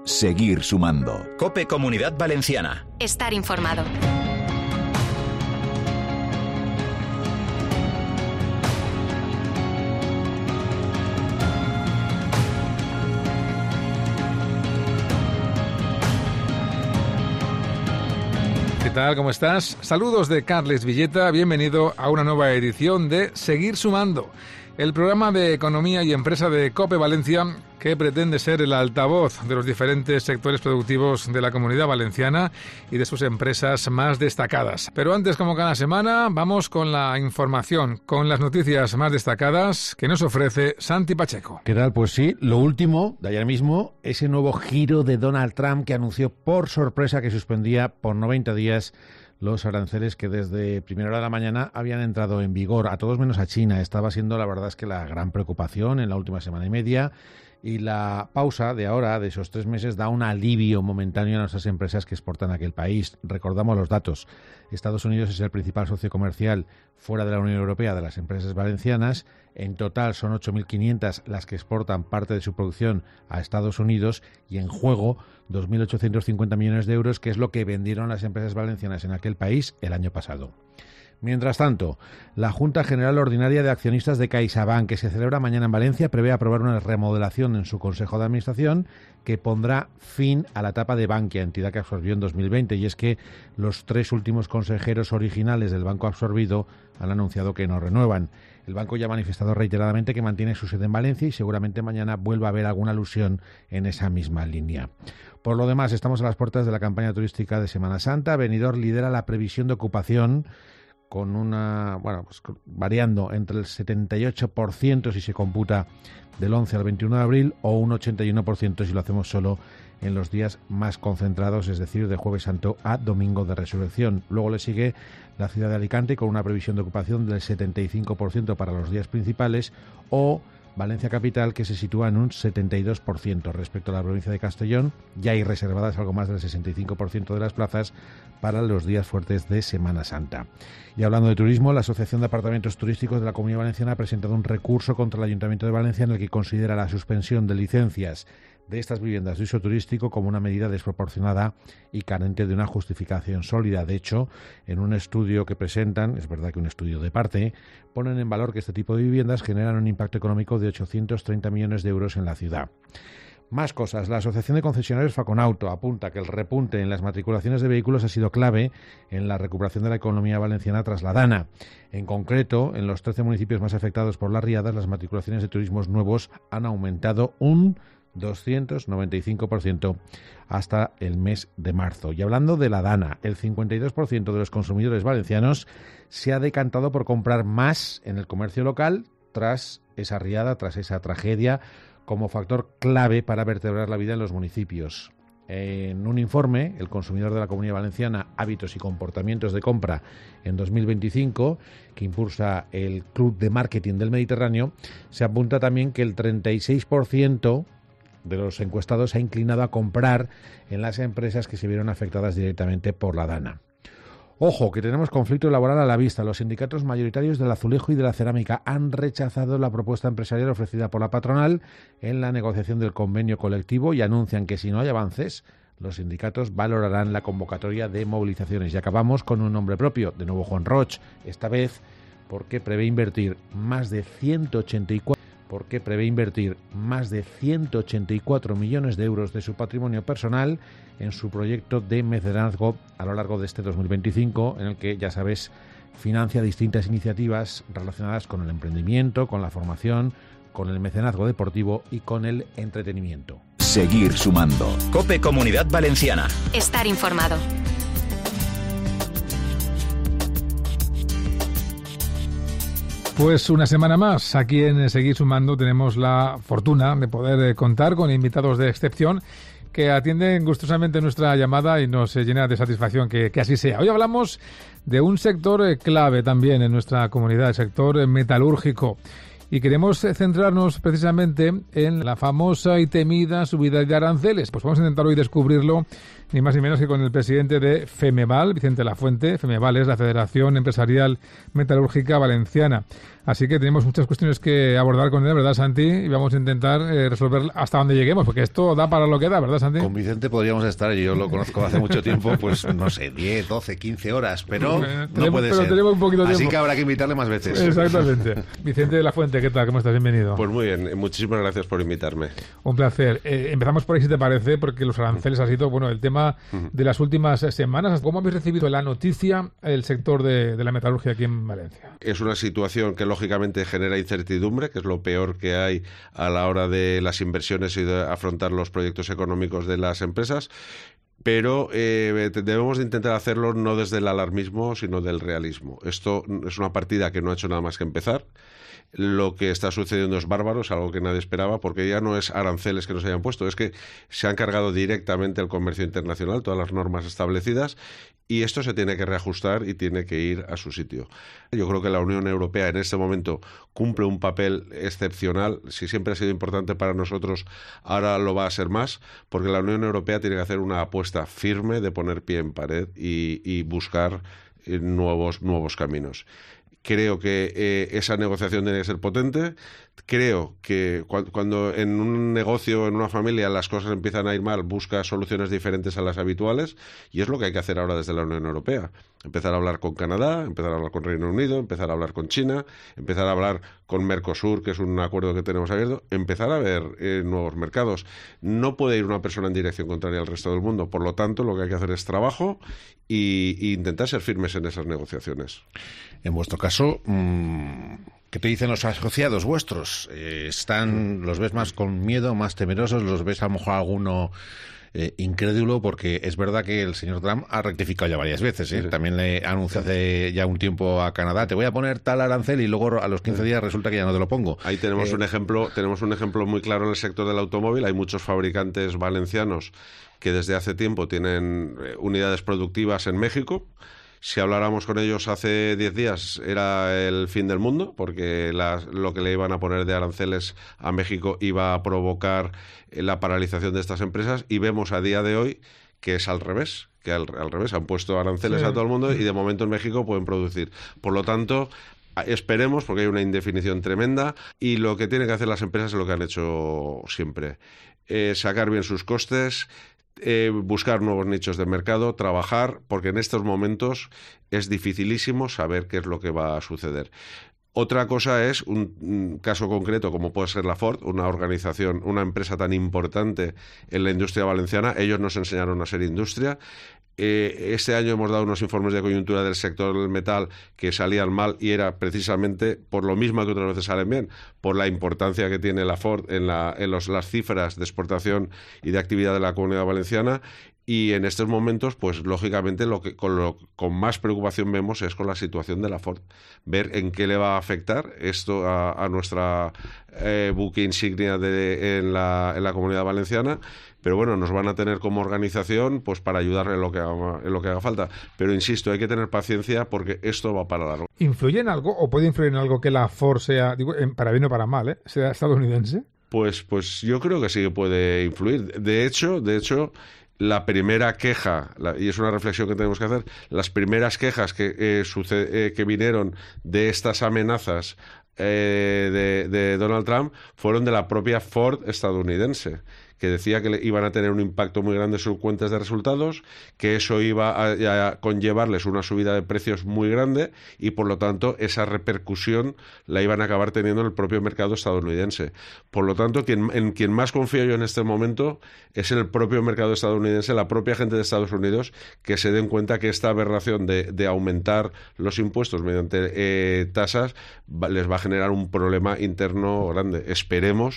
Seguir sumando. COPE Comunidad Valenciana. Estar informado. ¿Qué tal? ¿Cómo estás? Saludos de Carles Villeta, bienvenido a una nueva edición de Seguir Sumando, el programa de economía y empresa de COPE Valencia que pretende ser el altavoz de los diferentes sectores productivos de la Comunidad Valenciana y de sus empresas más destacadas. Pero antes, como cada semana, vamos con la información, con las noticias más destacadas que nos ofrece Santi Pacheco. ¿Qué tal? Pues sí, lo último de ayer mismo, ese nuevo giro de Donald Trump que anunció por sorpresa que suspendía por 90 días los aranceles que desde primera hora de la mañana habían entrado en vigor, a todos menos a China. Estaba siendo, la verdad es que la gran preocupación en la última semana y media, y la pausa de ahora, de esos 3 meses, da un alivio momentáneo a nuestras empresas que exportan a aquel país. Recordamos los datos. Estados Unidos es el principal socio comercial fuera de la Unión Europea de las empresas valencianas. En total son 8.500 las que exportan parte de su producción a Estados Unidos, y en juego 2.850 millones de euros, que es lo que vendieron las empresas valencianas en aquel país el año pasado. Mientras tanto, la Junta General Ordinaria de Accionistas de CaixaBank, que se celebra mañana en Valencia, prevé aprobar una remodelación en su Consejo de Administración que pondrá fin a la etapa de Bankia, entidad que absorbió en 2020. Y es que los 3 últimos consejeros originales del banco absorbido han anunciado que no renuevan. El banco ya ha manifestado reiteradamente que mantiene su sede en Valencia y seguramente mañana vuelva a haber alguna alusión en esa misma línea. Por lo demás, estamos a las puertas de la campaña turística de Semana Santa. Benidorm lidera la previsión de ocupación con una, variando entre el 78% si se computa del 11 al 21 de abril o un 81% si lo hacemos solo en los días más concentrados, es decir, de Jueves Santo a Domingo de Resurrección. Luego le sigue la ciudad de Alicante con una previsión de ocupación del 75% para los días principales, o Valencia Capital, que se sitúa en un 72%. Respecto a la provincia de Castellón, ya hay reservadas algo más del 65% de las plazas para los días fuertes de Semana Santa. Y hablando de turismo, la Asociación de Apartamentos Turísticos de la Comunidad Valenciana ha presentado un recurso contra el Ayuntamiento de Valencia en el que considera la suspensión de licencias de estas viviendas de uso turístico como una medida desproporcionada y carente de una justificación sólida. De hecho, en un estudio que presentan, es verdad que un estudio de parte, ponen en valor que este tipo de viviendas generan un impacto económico de 830 millones de euros en la ciudad. Más cosas. La Asociación de Concesionarios Faconauto apunta que el repunte en las matriculaciones de vehículos ha sido clave en la recuperación de la economía valenciana tras la DANA. En concreto, en los 13 municipios más afectados por las riadas, las matriculaciones de turismos nuevos han aumentado un 295% hasta el mes de marzo. Y hablando de la DANA, el 52% de los consumidores valencianos se ha decantado por comprar más en el comercio local tras esa riada, tras esa tragedia, como factor clave para vertebrar la vida en los municipios. En un informe, el consumidor de la Comunidad Valenciana, hábitos y comportamientos de compra en 2025, que impulsa el Club de Marketing del Mediterráneo, se apunta también que el 36% de los encuestados se ha inclinado a comprar en las empresas que se vieron afectadas directamente por la DANA. Ojo, que tenemos conflicto laboral a la vista. Los sindicatos mayoritarios del azulejo y de la cerámica han rechazado la propuesta empresarial ofrecida por la patronal en la negociación del convenio colectivo y anuncian que si no hay avances, los sindicatos valorarán la convocatoria de movilizaciones. Y acabamos con un nombre propio, de nuevo Juan Roig, esta vez porque prevé invertir más de 184 millones de euros de su patrimonio personal en su proyecto de mecenazgo a lo largo de este 2025, en el que, ya sabes, financia distintas iniciativas relacionadas con el emprendimiento, con la formación, con el mecenazgo deportivo y con el entretenimiento. Seguir sumando. COPE Comunidad Valenciana. Estar informado. Pues una semana más, aquí en Seguir Sumando tenemos la fortuna de poder contar con invitados de excepción que atienden gustosamente nuestra llamada y nos llena de satisfacción que así sea. Hoy hablamos de un sector clave también en nuestra comunidad, el sector metalúrgico. Y queremos centrarnos precisamente en la famosa y temida subida de aranceles. Pues vamos a intentar hoy descubrirlo, ni más ni menos que con el presidente de FEMEVAL, Vicente Lafuente. FEMEVAL es la Federación Empresarial Metalúrgica Valenciana. Así que tenemos muchas cuestiones que abordar con él, ¿verdad, Santi? Y vamos a intentar resolver hasta donde lleguemos, porque esto da para lo que da, ¿verdad, Santi? Con Vicente podríamos estar, yo lo conozco hace mucho tiempo, pues no sé, 10, 12, 15 horas, pero no puede ser. Tenemos un poquito de Así tiempo. que habrá que invitarle más veces. Exactamente. Vicente Lafuente, ¿qué tal? ¿Cómo estás? Bienvenido. Pues muy bien, muchísimas gracias por invitarme. Un placer. Empezamos por ahí, si te parece, porque los aranceles ha sido, el tema de las últimas semanas. ¿Cómo habéis recibido la noticia el sector de la metalurgia aquí en Valencia? Es una situación que lógicamente genera incertidumbre, que es lo peor que hay a la hora de las inversiones y de afrontar los proyectos económicos de las empresas. Pero debemos de intentar hacerlo no desde el alarmismo, sino del realismo. Esto es una partida que no ha hecho nada más que empezar. Lo que está sucediendo es bárbaro, es algo que nadie esperaba, porque ya no es aranceles que nos hayan puesto, es que se han cargado directamente el comercio internacional, todas las normas establecidas, y esto se tiene que reajustar y tiene que ir a su sitio. Yo creo que la Unión Europea en este momento cumple un papel excepcional. Si siempre ha sido importante para nosotros, ahora lo va a ser más, porque la Unión Europea tiene que hacer una apuesta firme de poner pie en pared y buscar nuevos caminos. Creo que esa negociación tiene que ser potente. Creo que cuando en un negocio, en una familia, las cosas empiezan a ir mal, busca soluciones diferentes a las habituales, y es lo que hay que hacer ahora desde la Unión Europea. Empezar a hablar con Canadá, empezar a hablar con Reino Unido, empezar a hablar con China, empezar a hablar con Mercosur, que es un acuerdo que tenemos abierto, empezar a ver nuevos mercados. No puede ir una persona en dirección contraria al resto del mundo. Por lo tanto, lo que hay que hacer es trabajo y intentar ser firmes en esas negociaciones. En vuestro caso, ¿qué te dicen los asociados vuestros? ¿Los ves más con miedo, más temerosos? ¿Los ves a lo mejor alguno incrédulo? Porque es verdad que el señor Trump ha rectificado ya varias veces. Sí. También le anunció hace ya un tiempo a Canadá: te voy a poner tal arancel, y luego a los 15 días resulta que ya no te lo pongo. Ahí tenemos un ejemplo muy claro en el sector del automóvil. Hay muchos fabricantes valencianos que desde hace tiempo tienen unidades productivas en México. Si habláramos con ellos hace 10 días era el fin del mundo, porque lo que le iban a poner de aranceles a México iba a provocar la paralización de estas empresas, y vemos a día de hoy que es al revés, que al revés han puesto aranceles a todo el mundo y de momento en México pueden producir. Por lo tanto, esperemos, porque hay una indefinición tremenda, y lo que tienen que hacer las empresas es lo que han hecho siempre: sacar bien sus costes, buscar nuevos nichos de mercado, trabajar, porque en estos momentos es dificilísimo saber qué es lo que va a suceder. Otra cosa es un caso concreto como puede ser la Ford, una organización, una empresa tan importante en la industria valenciana. Ellos nos enseñaron a ser industria. Este año hemos dado unos informes de coyuntura del sector del metal que salían mal, y era precisamente por lo mismo que otras veces salen bien, por la importancia que tiene la Ford en las cifras de exportación y de actividad de la Comunidad Valenciana. Y en estos momentos, pues lógicamente con más preocupación vemos es con la situación de la Ford. Ver en qué le va a afectar esto a nuestra buque insignia en la Comunidad Valenciana. Pero bueno, nos van a tener como organización pues para ayudarle en lo que haga falta. Pero insisto, hay que tener paciencia, porque esto va para largo. ¿Influye en algo o puede influir en algo que la Ford sea, para bien o para mal, sea estadounidense? Pues yo creo que sí que puede influir. De hecho, la primera queja, y es una reflexión que tenemos que hacer, las primeras quejas que vinieron de estas amenazas de Donald Trump fueron de la propia Ford estadounidense, que decía que iban a tener un impacto muy grande en sus cuentas de resultados, que eso iba a conllevarles una subida de precios muy grande, y por lo tanto esa repercusión la iban a acabar teniendo en el propio mercado estadounidense. Por lo tanto, en quien más confío yo en este momento es en el propio mercado estadounidense, la propia gente de Estados Unidos, que se den cuenta que esta aberración de aumentar los impuestos mediante tasas les va a generar un problema interno grande. Esperemos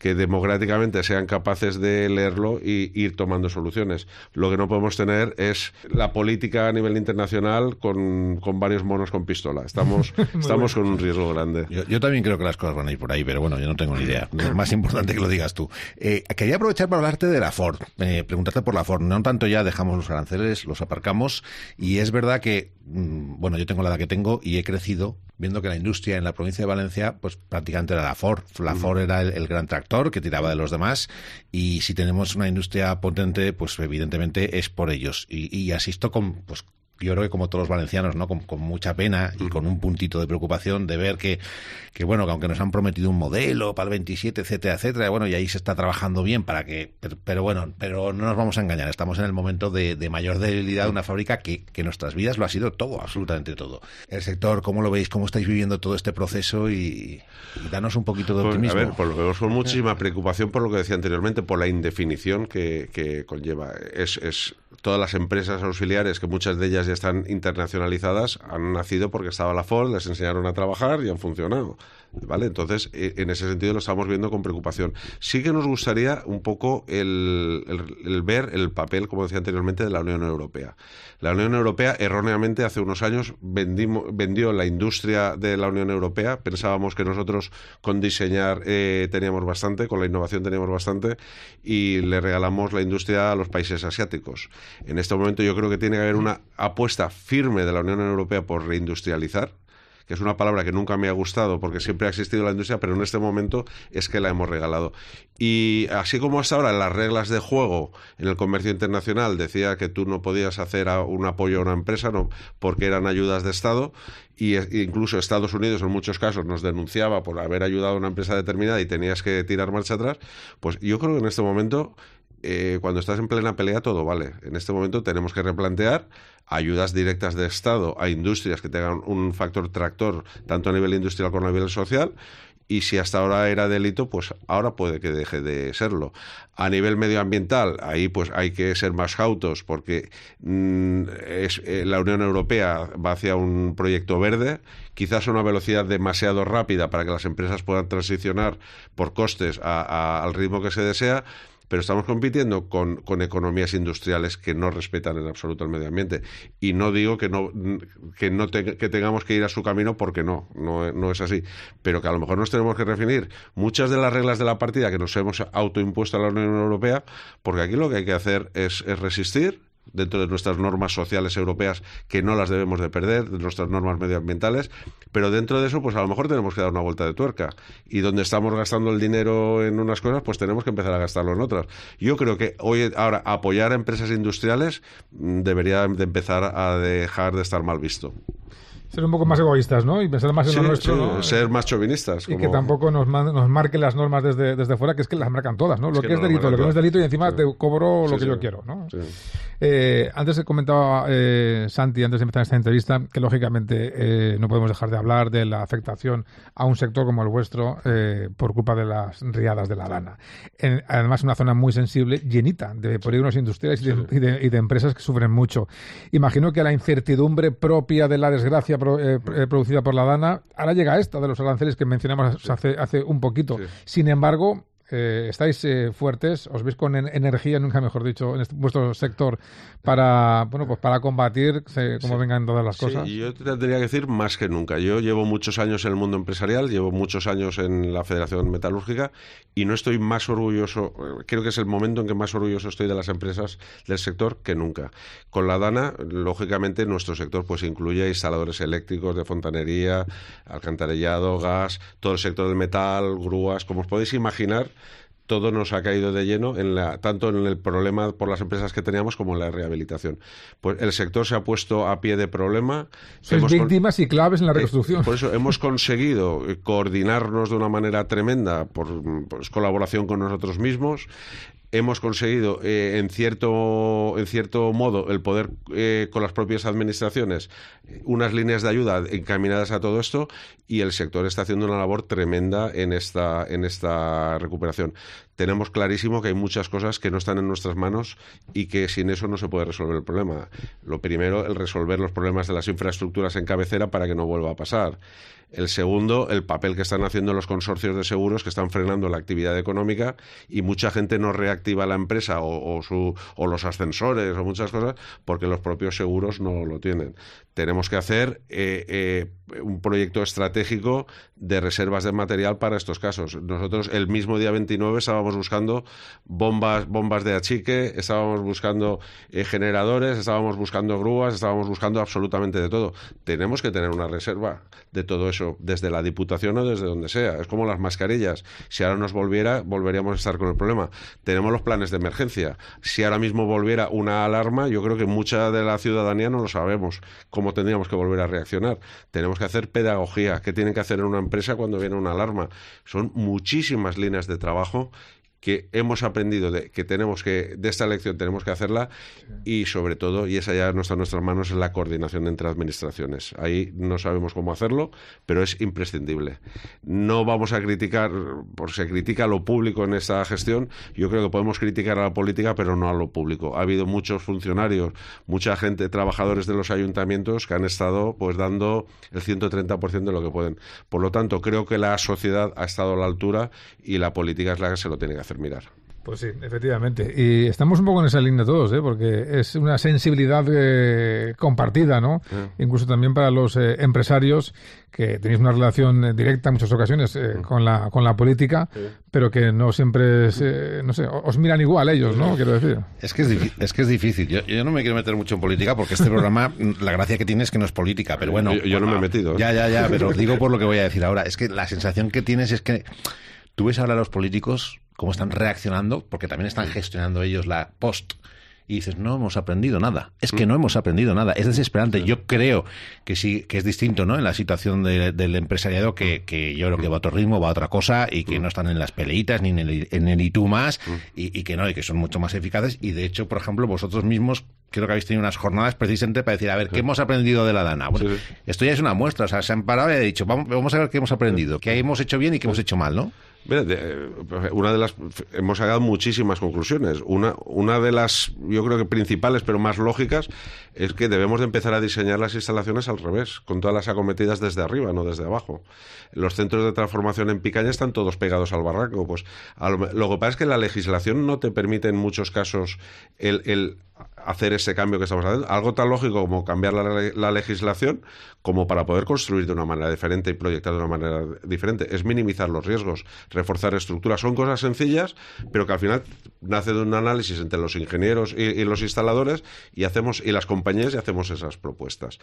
que democráticamente sean capaces de leerlo y ir tomando soluciones. Lo que no podemos tener es la política a nivel internacional con varios monos con pistola. Estamos con un riesgo grande. Yo también creo que las cosas van a ir por ahí, pero bueno, yo no tengo ni idea. Es más importante que lo digas tú. Quería aprovechar para hablarte de la Ford, preguntarte por la Ford. No tanto ya dejamos los aranceles, los aparcamos, y es verdad que, bueno, yo tengo la edad que tengo y he crecido viendo que la industria en la provincia de Valencia, pues prácticamente era la Ford. La Ford era el gran tractor que tiraba de los demás, y si tenemos una industria potente, pues evidentemente es por ellos. Y asisto con, pues yo creo que como todos los valencianos, ¿no? Con mucha pena y con un puntito de preocupación de ver que bueno, que aunque nos han prometido un modelo para el 27, etcétera, etcétera, bueno, y ahí se está trabajando bien para que, pero no nos vamos a engañar, estamos en el momento de mayor debilidad de una fábrica que en nuestras vidas lo ha sido todo, absolutamente todo. El sector, ¿cómo lo veis? ¿Cómo estáis viviendo todo este proceso? Y danos un poquito de optimismo. A ver, por lo que vemos con muchísima preocupación por lo que decía anteriormente, por la indefinición que conlleva. Es todas las empresas auxiliares, que muchas de ellas ya están internacionalizadas, han nacido porque estaba la Ford, les enseñaron a trabajar y han funcionado, ¿vale? Entonces, en ese sentido lo estamos viendo con preocupación. Sí que nos gustaría un poco el ver el papel, como decía anteriormente, de la Unión Europea. La Unión Europea, erróneamente, hace unos años vendió la industria de la Unión Europea. Pensábamos que nosotros con diseñar teníamos bastante, con la innovación teníamos bastante, y le regalamos la industria a los países asiáticos. En este momento yo creo que tiene que haber una apuesta firme de la Unión Europea por reindustrializar, que es una palabra que nunca me ha gustado porque siempre ha existido la industria, pero en este momento es que la hemos regalado. Y así como hasta ahora las reglas de juego en el comercio internacional decía que tú no podías hacer un apoyo a una empresa, no, porque eran ayudas de Estado, y incluso Estados Unidos en muchos casos nos denunciaba por haber ayudado a una empresa determinada y tenías que tirar marcha atrás, pues yo creo que en este momento, cuando estás en plena pelea, todo vale. En este momento tenemos que replantear ayudas directas de Estado a industrias que tengan un factor tractor tanto a nivel industrial como a nivel social, y si hasta ahora era delito, pues ahora puede que deje de serlo. A nivel medioambiental, ahí pues hay que ser más cautos porque la Unión Europea va hacia un proyecto verde, quizás a una velocidad demasiado rápida para que las empresas puedan transicionar por costes al ritmo que se desea, pero estamos compitiendo con economías industriales que no respetan en absoluto el medio ambiente. Y no digo que tengamos que ir a su camino, porque no es así. Pero que a lo mejor nos tenemos que redefinir muchas de las reglas de la partida que nos hemos autoimpuesto a la Unión Europea, porque aquí lo que hay que hacer es resistir dentro de nuestras normas sociales europeas, que no las debemos de perder, de nuestras normas medioambientales, pero dentro de eso, pues a lo mejor tenemos que dar una vuelta de tuerca, y donde estamos gastando el dinero en unas cosas, pues tenemos que empezar a gastarlo en otras. Yo creo que ahora apoyar a empresas industriales debería de empezar a dejar de estar mal visto. Ser un poco más egoístas, ¿no? Y pensar más en lo nuestro, ¿no? Ser más chauvinistas. Y que tampoco nos marquen las normas desde fuera, que es que las marcan todas, ¿no? Lo que es delito, lo que no es delito, y encima te cobro lo que yo quiero, ¿no? Sí. Antes comentaba Santi, antes de empezar esta entrevista, que lógicamente no podemos dejar de hablar de la afectación a un sector como el vuestro por culpa de las riadas de la lana. Además, una zona muy sensible, llenita de polígonos industriales y de empresas que sufren mucho. Imagino que la incertidumbre propia de la desgracia producida por la lana, ahora llega esta de los aranceles que mencionamos hace un poquito. Sí. Sin embargo, estáis fuertes, os veis con energía, nunca mejor dicho, en vuestro sector para combatir como vengan todas las cosas. Sí, yo te tendría que decir más que nunca. Yo llevo muchos años en el mundo empresarial, llevo muchos años en la Federación Metalúrgica, y no estoy más orgulloso, creo que es el momento en que más orgulloso estoy de las empresas del sector que nunca. Con la Dana, lógicamente, nuestro sector pues incluye instaladores eléctricos, de fontanería, alcantarillado, gas, todo el sector del metal, grúas, como os podéis imaginar. Todo nos ha caído de lleno, tanto en el problema por las empresas que teníamos como en la rehabilitación. Pues el sector se ha puesto a pie de problema. Sois víctimas y claves en la reconstrucción. Por eso hemos conseguido coordinarnos de una manera tremenda por colaboración con nosotros mismos. Hemos conseguido, en cierto modo, el poder con las propias administraciones, unas líneas de ayuda encaminadas a todo esto, y el sector está haciendo una labor tremenda en esta recuperación. tenemos clarísimo que hay muchas cosas que no están en nuestras manos y que sin eso no se puede resolver el problema. Lo primero, el resolver los problemas de las infraestructuras en cabecera para que no vuelva a pasar. El segundo, el papel que están haciendo los consorcios de seguros que están frenando la actividad económica y mucha gente no reactiva la empresa o los ascensores o muchas cosas porque los propios seguros no lo tienen. Tenemos que hacer un proyecto estratégico de reservas de material para estos casos. Nosotros el mismo día 29 estábamos buscando bombas de achique, estábamos buscando generadores, estábamos buscando grúas, estábamos buscando absolutamente de todo. Tenemos que tener una reserva de todo eso desde la Diputación o desde donde sea. Es como las mascarillas. Si ahora nos volveríamos a estar con el problema. Tenemos los planes de emergencia. Si ahora mismo volviera una alarma, yo creo que mucha de la ciudadanía no lo sabemos cómo tendríamos que volver a reaccionar. Tenemos que hacer pedagogía. ¿Qué tienen que hacer en una empresa cuando viene una alarma? Son muchísimas líneas de trabajo que hemos aprendido de esta lección tenemos que hacerla y sobre todo, y esa ya no está en nuestras manos, es la coordinación entre administraciones. Ahí no sabemos cómo hacerlo, pero es imprescindible. No vamos a criticar, porque se critica a lo público en esta gestión, yo creo que podemos criticar a la política, pero no a lo público. Ha habido muchos funcionarios, mucha gente, trabajadores de los ayuntamientos que han estado pues dando el 130% de lo que pueden. Por lo tanto, creo que la sociedad ha estado a la altura y la política es la que se lo tiene que hacer mirar. Pues sí, efectivamente. Y estamos un poco en esa línea todos, porque es una sensibilidad compartida, ¿no? Incluso también para los empresarios que tenéis una relación directa en muchas ocasiones con la política, pero que no siempre os miran igual ellos, ¿no? Quiero decir. Es que es difícil. Yo no me quiero meter mucho en política porque este programa, la gracia que tiene es que no es política, pero bueno. Yo no me he metido. Ya, pero digo por lo que voy a decir ahora. Es que la sensación que tienes es que tú ves ahora a los políticos cómo están reaccionando, porque también están gestionando ellos la post, y dices, no hemos aprendido nada. Es que no hemos aprendido nada. Es desesperante. Yo creo que sí, que es distinto, ¿no? En la situación del empresariado, que yo creo que va a otro ritmo, va a otra cosa, y que no están en las peleitas ni en el y tú más, y que no, y que son mucho más eficaces. Y de hecho, por ejemplo, vosotros mismos creo que habéis tenido unas jornadas precisamente para decir, a ver, ¿qué hemos aprendido de la Dana? Bueno, esto ya es una muestra. O sea, se han parado y han dicho, vamos a ver qué hemos aprendido, qué hemos hecho bien y qué hemos hecho mal, ¿no? Mira, hemos sacado muchísimas conclusiones. Una de las, yo creo que principales, pero más lógicas, es que debemos de empezar a diseñar las instalaciones al revés, con todas las acometidas desde arriba, no desde abajo. Los centros de transformación en Picaña están todos pegados al barranco. Pues lo que pasa es que la legislación no te permite en muchos casos el hacer ese cambio que estamos haciendo. Algo tan lógico como cambiar la legislación como para poder construir de una manera diferente y proyectar de una manera diferente. Es minimizar los riesgos, reforzar estructuras. Son cosas sencillas, pero que al final nace de un análisis entre los ingenieros y los instaladores y las compañías y hacemos esas propuestas.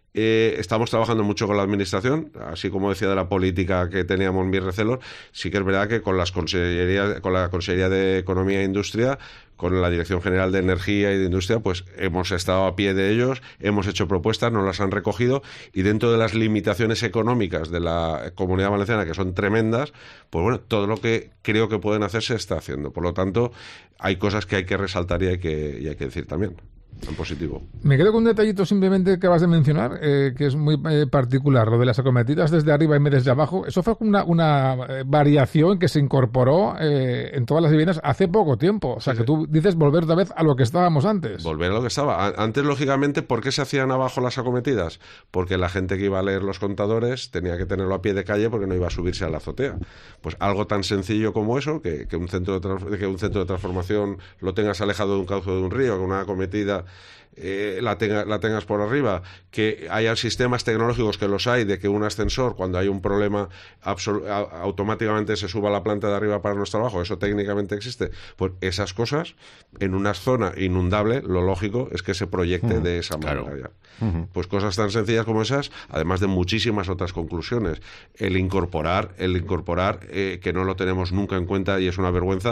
Estamos trabajando mucho con la administración, así como decía de la política que teníamos mis recelos. Sí que es verdad que con la Consellería de Economía e Industria, con la Dirección General de Energía y de Industria, pues hemos estado a pie de ellos, hemos hecho propuestas, nos las han recogido y dentro de las limitaciones económicas de la Comunidad Valenciana, que son tremendas, pues bueno, todo lo que creo que pueden hacer se está haciendo. Por lo tanto, hay cosas que hay que resaltar y hay que decir también. En positivo. Me quedo con un detallito simplemente que acabas de mencionar, que es muy particular, lo de las acometidas desde arriba y desde abajo. Eso fue una variación que se incorporó en todas las viviendas hace poco tiempo. O sea, que tú dices volver otra vez a lo que estábamos antes. Volver a lo que estaba. Antes, lógicamente, ¿por qué se hacían abajo las acometidas? Porque la gente que iba a leer los contadores tenía que tenerlo a pie de calle porque no iba a subirse a la azotea. Pues algo tan sencillo como eso, que un centro de transformación lo tengas alejado de un cauce de un río, que una acometida la tengas por arriba, que haya sistemas tecnológicos, que los hay, de que un ascensor, cuando hay un problema, automáticamente se suba a la planta de arriba para nuestro trabajo, eso técnicamente existe. Pues esas cosas, en una zona inundable, lo lógico es que se proyecte de esa manera. Claro. Pues cosas tan sencillas como esas, además de muchísimas otras conclusiones. El incorporar, que no lo tenemos nunca en cuenta y es una vergüenza,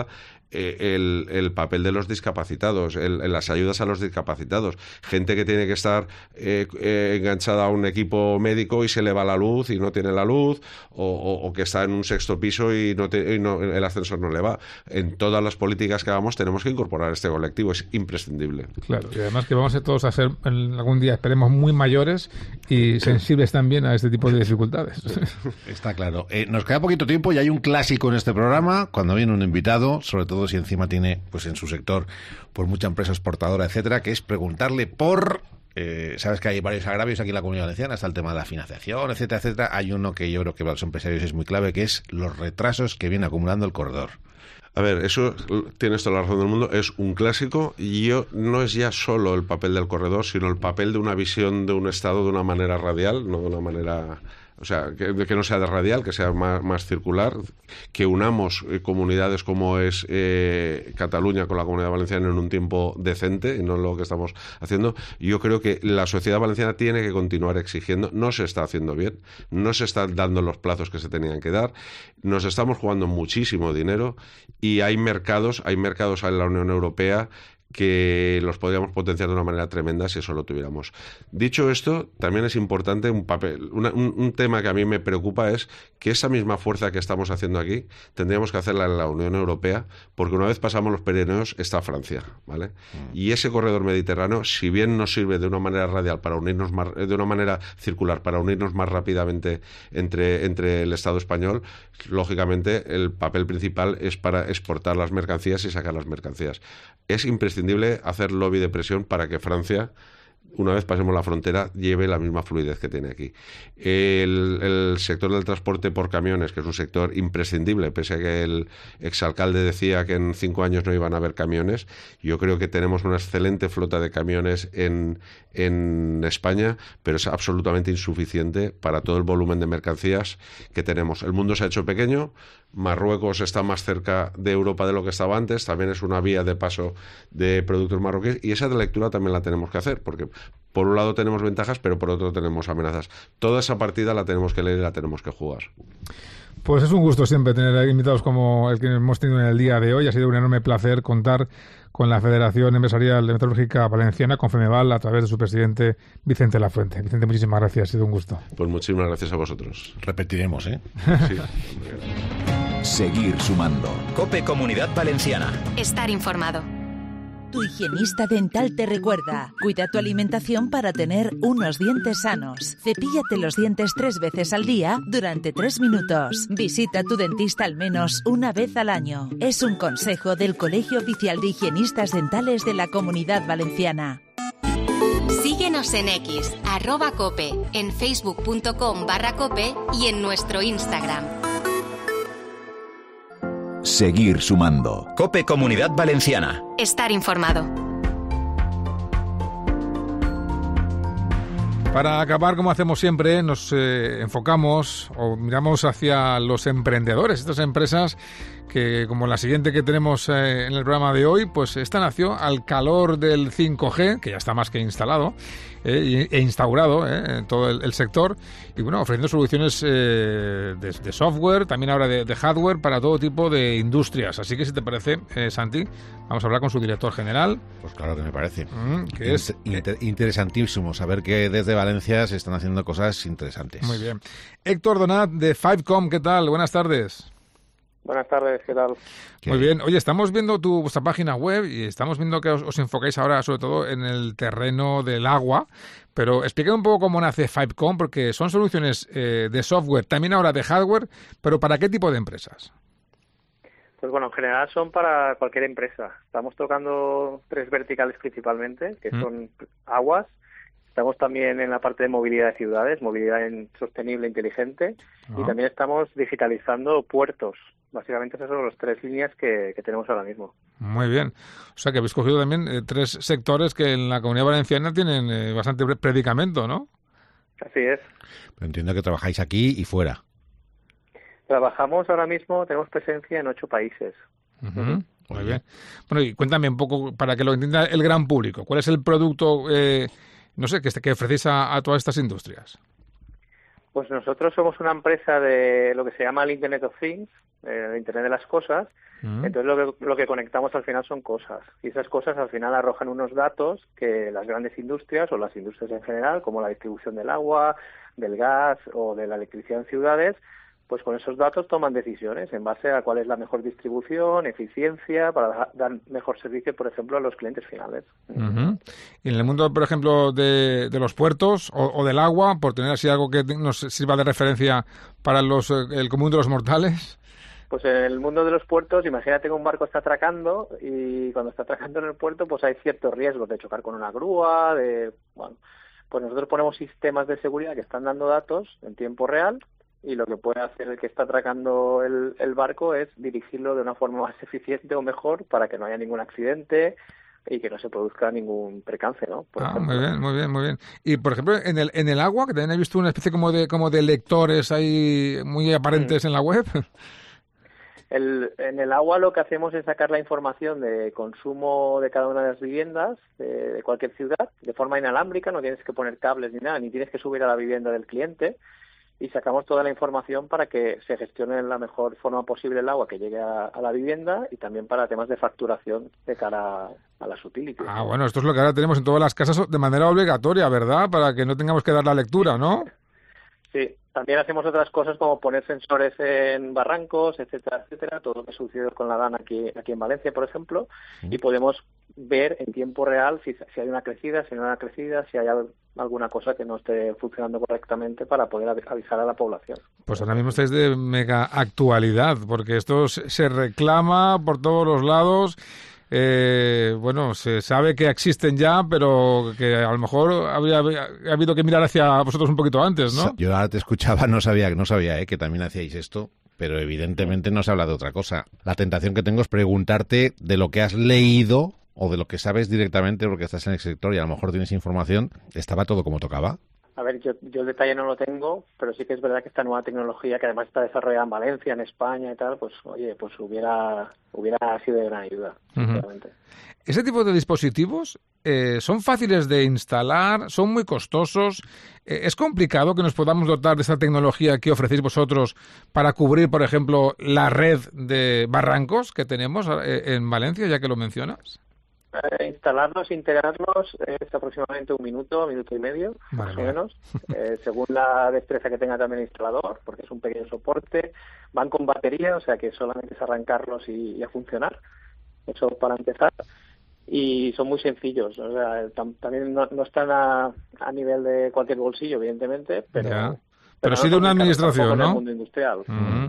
el papel de los discapacitados, las ayudas a los discapacitados. Gente que tiene que estar enganchada a un equipo médico y se le va la luz y no tiene la luz, o que está en un sexto piso y el ascensor no le va. En todas las políticas que hagamos tenemos que incorporar este colectivo, es imprescindible. Claro, y además que vamos a todos a ser algún día, esperemos, muy mayores y sensibles también a este tipo de dificultades. Está claro. Nos queda poquito tiempo y hay un clásico en este programa, cuando viene un invitado, sobre todo si encima tiene pues en su sector pues mucha empresa exportadora, etcétera, que es preguntarle por... sabes que hay varios agravios aquí en la Comunidad Valenciana, está el tema de la financiación, etcétera, etcétera. Hay uno que yo creo que para los empresarios es muy clave, que es los retrasos que viene acumulando el corredor. A ver, eso tienes toda la razón del mundo, es un clásico y no es ya solo el papel del corredor, sino el papel de una visión de un Estado de una manera radial, no de una manera... O sea, que no sea de radial, que sea más circular, que unamos comunidades como es Cataluña con la Comunidad Valenciana en un tiempo decente, y no lo que estamos haciendo. Yo creo que la sociedad valenciana tiene que continuar exigiendo. No se está haciendo bien, no se están dando los plazos que se tenían que dar, nos estamos jugando muchísimo dinero y hay mercados en la Unión Europea que los podríamos potenciar de una manera tremenda si eso lo tuviéramos. Dicho esto, también es importante un tema que a mí me preocupa es que esa misma fuerza que estamos haciendo aquí tendríamos que hacerla en la Unión Europea, porque una vez pasamos los Pirineos está Francia, ¿vale? Y ese corredor mediterráneo, si bien nos sirve de una manera radial para unirnos más, de una manera circular para unirnos más rápidamente entre el Estado español, lógicamente el papel principal es para exportar las mercancías y sacar las mercancías. Es imprescindible hacer lobby de presión para que Francia, una vez pasemos la frontera, lleve la misma fluidez que tiene aquí. El sector del transporte por camiones, que es un sector imprescindible, pese a que el exalcalde decía que en 5 años no iban a haber camiones, yo creo que tenemos una excelente flota de camiones en España, pero es absolutamente insuficiente para todo el volumen de mercancías que tenemos. El mundo se ha hecho pequeño, Marruecos está más cerca de Europa de lo que estaba antes, también es una vía de paso de productos marroquíes, y esa lectura también la tenemos que hacer, porque por un lado tenemos ventajas, pero por otro tenemos amenazas. Toda esa partida la tenemos que leer y la tenemos que jugar. Pues es un gusto siempre tener invitados como el que hemos tenido en el día de hoy. Ha sido un enorme placer contar con la Federación Empresarial Metalúrgica Valenciana, con FEMEVAL, a través de su presidente Vicente Lafuente. Vicente, muchísimas gracias, ha sido un gusto. Pues muchísimas gracias a vosotros. Repetiremos, ¿eh? Sí. Seguir sumando. COPE Comunidad Valenciana. Estar informado. Tu higienista dental te recuerda: cuida tu alimentación para tener unos dientes sanos. Cepíllate los dientes 3 veces al día durante 3 minutos. Visita a tu dentista al menos una vez al año. Es un consejo del Colegio Oficial de Higienistas Dentales de la Comunidad Valenciana. Síguenos en X, @cope, en facebook.com/cope y en nuestro Instagram. Seguir sumando. COPE Comunidad Valenciana. Estar informado. Para acabar, como hacemos siempre, nos enfocamos o miramos hacia los emprendedores, estas empresas que, como la siguiente que tenemos en el programa de hoy, pues esta nació al calor del 5G, que ya está más que instalado e instaurado en todo el sector, y bueno, ofreciendo soluciones de software, también ahora de hardware para todo tipo de industrias. Así que, si te parece, Santi, vamos a hablar con su director general. Pues claro que me parece. Que es interesantísimo saber que desde Valencia se están haciendo cosas interesantes. Muy bien. Héctor Donat, de Fivecom, ¿qué tal? Buenas tardes. Buenas tardes, ¿qué tal? Muy bien. Oye, estamos viendo vuestra página web y estamos viendo que os enfocáis ahora sobre todo en el terreno del agua, pero expliquad un poco cómo nace Fivecom, porque son soluciones de software, también ahora de hardware, pero ¿para qué tipo de empresas? Pues bueno, en general son para cualquier empresa. Estamos tocando 3 verticales principalmente, que son aguas. Estamos también en la parte de movilidad de ciudades, movilidad sostenible, inteligente, y también estamos digitalizando puertos. Básicamente esas son las 3 líneas que tenemos ahora mismo. Muy bien. O sea que habéis cogido también 3 sectores que en la Comunidad Valenciana tienen bastante predicamento, ¿no? Así es. Pero entiendo que trabajáis aquí y fuera. Trabajamos ahora mismo, tenemos presencia en 8 países. Muy bien. Bueno, y cuéntame un poco, para que lo entienda el gran público, ¿cuál es el producto, no sé, que ofrecéis a todas estas industrias? Pues nosotros somos una empresa de lo que se llama el Internet of Things, el Internet de las cosas. Entonces lo que conectamos al final son cosas, y esas cosas al final arrojan unos datos que las grandes industrias o las industrias en general, como la distribución del agua, del gas o de la electricidad en ciudades, pues con esos datos toman decisiones en base a cuál es la mejor distribución, eficiencia, para dar mejor servicio, por ejemplo, a los clientes finales. Y en el mundo, por ejemplo, de los puertos o del agua, por tener así algo que nos sirva de referencia para el común de los mortales. Pues en el mundo de los puertos, imagínate que un barco está atracando y cuando está atracando en el puerto, pues hay ciertos riesgos de chocar con una grúa, pues nosotros ponemos sistemas de seguridad que están dando datos en tiempo real, y lo que puede hacer el que está atracando el barco es dirigirlo de una forma más eficiente o mejor para que no haya ningún accidente y que no se produzca ningún percance, ¿no? Muy bien. Y, por ejemplo, en el agua, que también he visto una especie como de lectores ahí muy aparentes en la web. En el agua lo que hacemos es sacar la información de consumo de cada una de las viviendas de cualquier ciudad de forma inalámbrica, no tienes que poner cables ni nada, ni tienes que subir a la vivienda del cliente, y sacamos toda la información para que se gestione de la mejor forma posible el agua que llegue a la vivienda, y también para temas de facturación de cara a las utilities. Bueno, esto es lo que ahora tenemos en todas las casas de manera obligatoria, ¿verdad? Para que no tengamos que dar la lectura, ¿no? Sí, también hacemos otras cosas como poner sensores en barrancos, etcétera, etcétera, todo lo que sucedió con la DAN aquí en Valencia, por ejemplo, y podemos ver en tiempo real si hay una crecida, si no hay una crecida, si hay alguna cosa que no esté funcionando correctamente para poder avisar a la población. Pues ahora mismo estáis de mega actualidad, porque esto se reclama por todos los lados. Se sabe que existen ya, pero que a lo mejor había habido que mirar hacia vosotros un poquito antes, ¿no? Yo ahora te escuchaba, no sabía que también hacíais esto, pero evidentemente no se habla de otra cosa. La tentación que tengo es preguntarte de lo que has leído o de lo que sabes directamente porque estás en el sector y a lo mejor tienes información. ¿Estaba todo como tocaba? A ver, yo el detalle no lo tengo, pero sí que es verdad que esta nueva tecnología, que además está desarrollada en Valencia, en España y tal, pues oye, pues hubiera sido de gran ayuda, sinceramente. ¿Ese tipo de dispositivos son fáciles de instalar, son muy costosos? ¿Es complicado que nos podamos dotar de esa tecnología que ofrecéis vosotros para cubrir, por ejemplo, la red de barrancos que tenemos en Valencia, ya que lo mencionas? Instalarlos, integrarlos es aproximadamente un minuto y medio, más o menos, según la destreza que tenga también el instalador, porque es un pequeño soporte. Van con batería, o sea que solamente es arrancarlos y a funcionar. Eso para empezar. Y son muy sencillos, o sea, también no están a nivel de cualquier bolsillo, evidentemente, pero sí de una administración, ¿no? En el mundo industrial.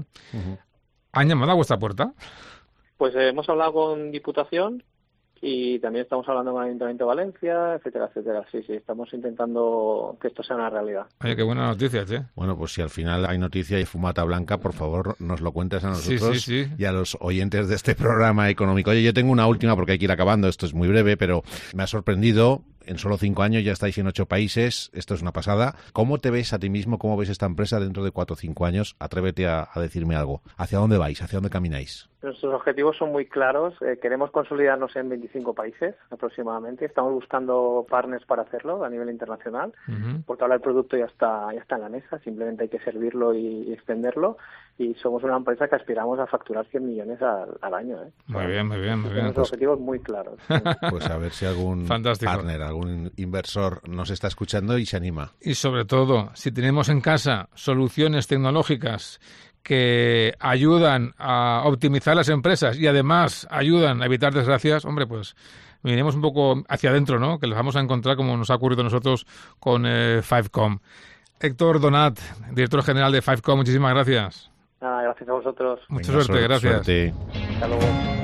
¿Han llamado a vuestra puerta? Pues hemos hablado con Diputación y también estamos hablando con el Ayuntamiento de Valencia, etcétera, etcétera. Sí, estamos intentando que esto sea una realidad. Oye, qué buena noticia, che. Bueno, pues si al final hay noticia y fumata blanca, por favor, nos lo cuentes a nosotros y a los oyentes de este programa económico. Oye, yo tengo una última porque hay que ir acabando, esto es muy breve, pero me ha sorprendido. En solo 5 años ya estáis en 8 países, esto es una pasada. ¿Cómo te ves a ti mismo, cómo ves esta empresa dentro de 4 o 5 años? Atrévete a decirme algo. ¿Hacia dónde vais? ¿Hacia dónde camináis? Nuestros objetivos son muy claros. Queremos consolidarnos en 25 países aproximadamente. Estamos buscando partners para hacerlo a nivel internacional, porque ahora el producto ya está en la mesa, simplemente hay que servirlo y extenderlo. Y somos una empresa que aspiramos a facturar 100 millones al año. Muy bien. Tenemos objetivos muy claros. Pues a ver si algún partner, algún inversor nos está escuchando y se anima. Y sobre todo, si tenemos en casa soluciones tecnológicas que ayudan a optimizar las empresas y además ayudan a evitar desgracias, hombre, pues miremos un poco hacia adentro, ¿no? Que les vamos a encontrar como nos ha ocurrido a nosotros con Fivecom. Héctor Donat, director general de Fivecom, muchísimas gracias. Nada, gracias a vosotros. Mucha suerte, gracias. Suerte. Hasta luego.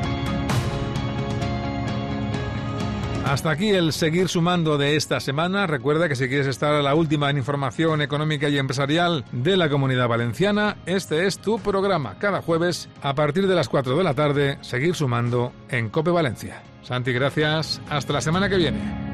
Hasta aquí el Seguir Sumando de esta semana. Recuerda que si quieres estar a la última en información económica y empresarial de la Comunidad Valenciana, este es tu programa. Cada jueves, a partir de las 4 de la tarde, Seguir Sumando en COPE Valencia. Santi, gracias. Hasta la semana que viene.